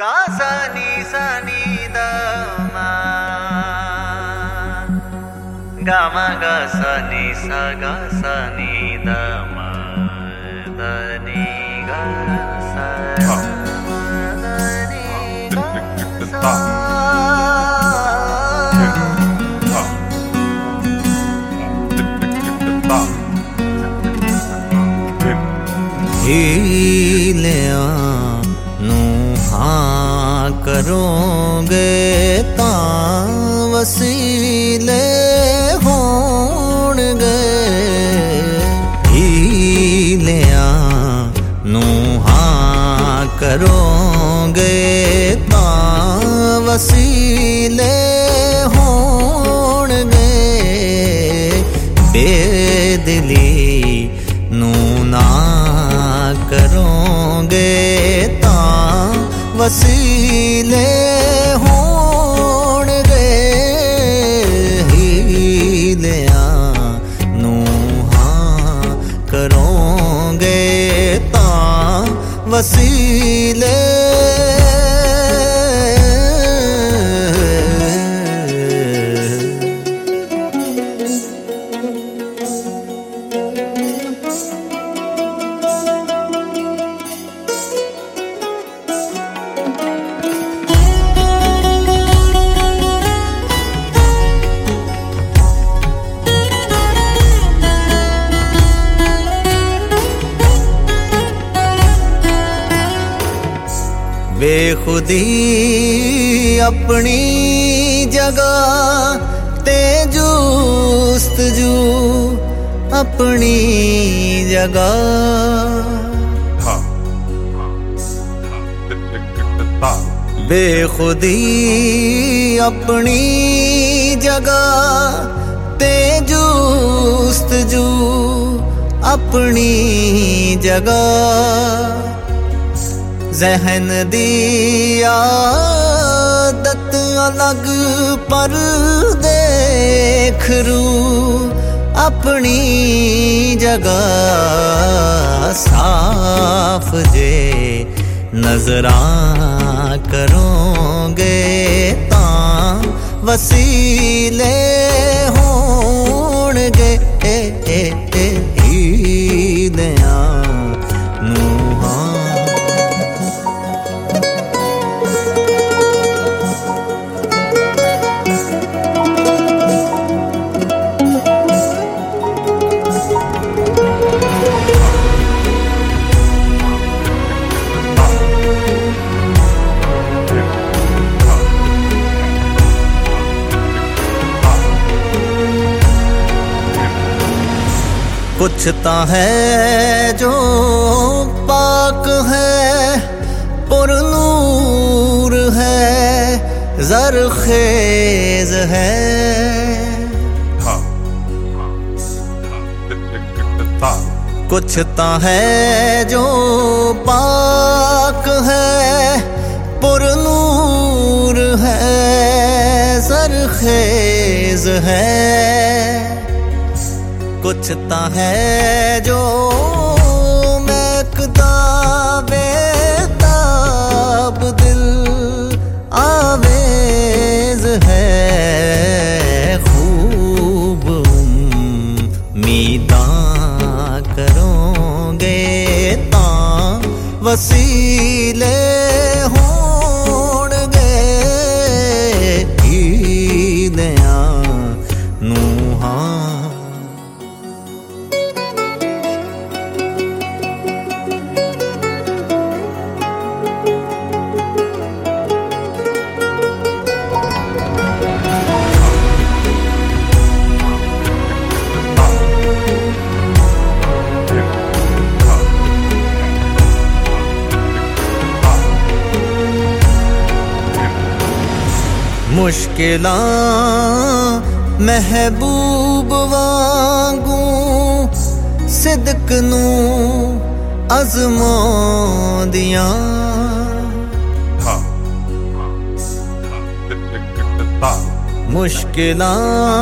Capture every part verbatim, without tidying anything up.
गा सा नी सा नी दा मा गा मा गा सा नी सा गा सा नी दा मा दा नी गा सा दा नी गा सा हीलिया नू हाँ करोगे तां वसीले होणगे। हीलिया नू हाँ करोगे तां वसीले होणगे। बेदिली नू ना करोगे तां वसीले होणगे। हीलिया नू हाँ करोगे तां वसीले बेखुदी अपनी जगह ते जुस्तजू अपनी जगह। बेखुदी अपनी जगह ते जुस्तजू अपनी जगह। ज़हन दी आदत अलग पर देख रू अपनी जगह। साफ जे नजरां करोगे तां वसीले होणगे। हीलिया नू कुछ ता है जो पाक है पुरनूर है ज़रख़ेज़ है। कुछ ता है जो पाक है पुरनूर है ज़रख़ेज़ है। कुछ ता है जो महकता बेताब दिल आवेज़ है। खूब उम्मीदां करोगे तां वसीले होणगे। हीलिया नू हाँ मुश्किलां महबूब वांगू सिदक नू अज़मांदियां। मुश्किलां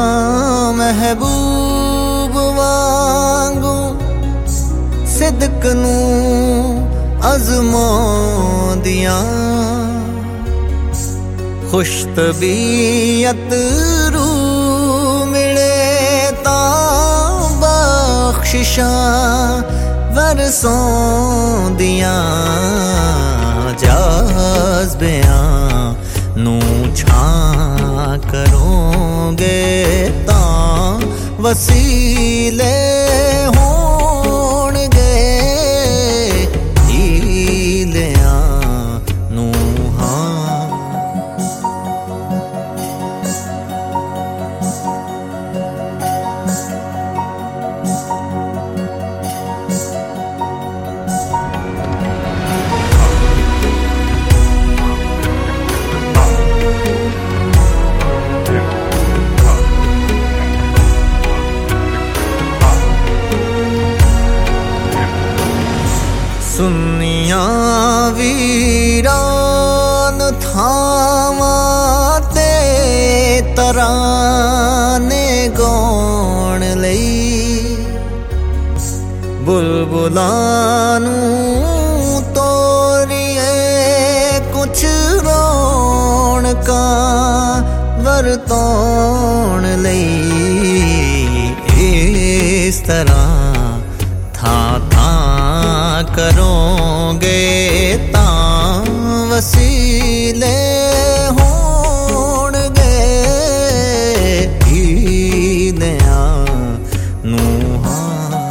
महबूब वांगू सिदक नू अज़मांदियां। खुश तबीयत रूह मिले तां बख्शिशां वरसों दियां जज़्बियां नू छां करोगे तां वसीले होणगे हीलियां नू हां। सुनियां वीरान थावां ते तराने गाउण लई बुलबुलां नूं तोरिए कुछ रौनकां वरतौण लई इस तरह था था करोगे तां वसीले होणगे हीलियां नू हां।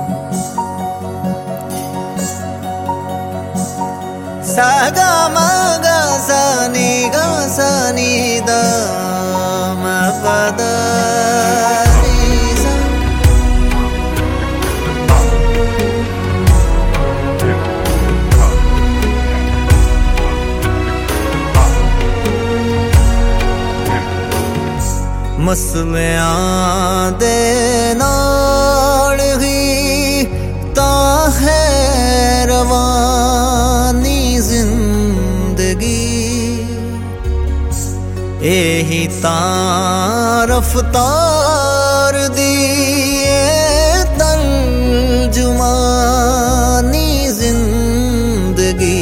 सा गा मा गा सा नी गा सा नी दा मा पा दा मसलियां दे नाल ही तां है रवानी जिंदगी एही तां रफ्तार दी तर्जुमानी जिंदगी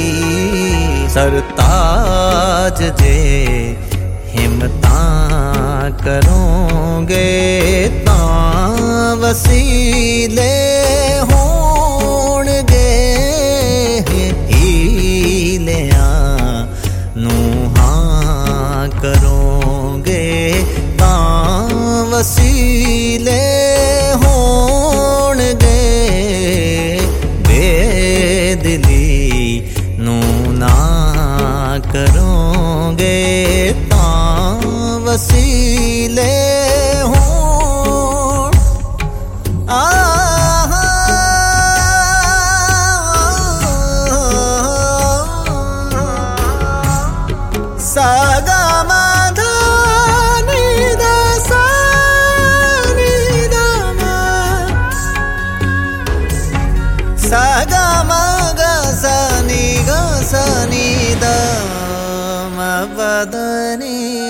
सरताज जे हिम्मतां करोगे तां वसीले होणगे हीलियां नू हां करोगे तां वसीले होणगे बेदिली नू ना करोगे वसीले हों आ सा गा मा धा नी दा सा नी दा मा सा गा मा गा सा नी गा सा नी दा मा पा दा नी